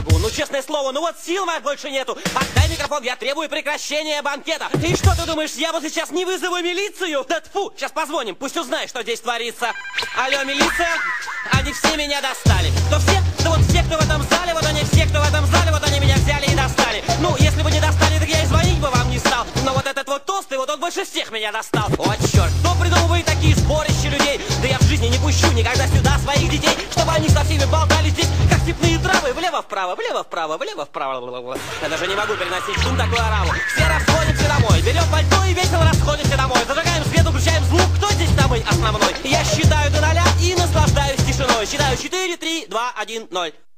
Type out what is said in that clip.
могу. Ну, честное слово, ну вот сил моих больше нету. Отдай микрофон, я требую прекращения банкета. И что ты думаешь, я вот сейчас не вызову милицию? Да тьфу, сейчас позвоним, пусть узнает, что здесь творится. Алло, милиция, они все меня достали. Кто все? Да вот все, кто в этом зале, вот они все, кто в этом зале, вот они меня взяли и достали. Ну, если бы не достали, так я и звонить бы вам не стал. Но вот этот вот толстый, вот он больше всех меня достал. О, черт, кто придумывает такие сборища людей? Да я в жизни не пущу никогда сюда своих детей, чтобы они со всеми болтали здесь, как степные травы. Влево-вправо, влево-вправо, влево-вправо. Я даже не могу переносить шум такой ораву. Все расходимся домой, берем пальто и весело расходимся домой. Зажигаем свет, включаем звук, кто здесь самый основной? Я считаю до 0 и наслаждаюсь тишиной. Считаю 4, 3, 2, 1, 0.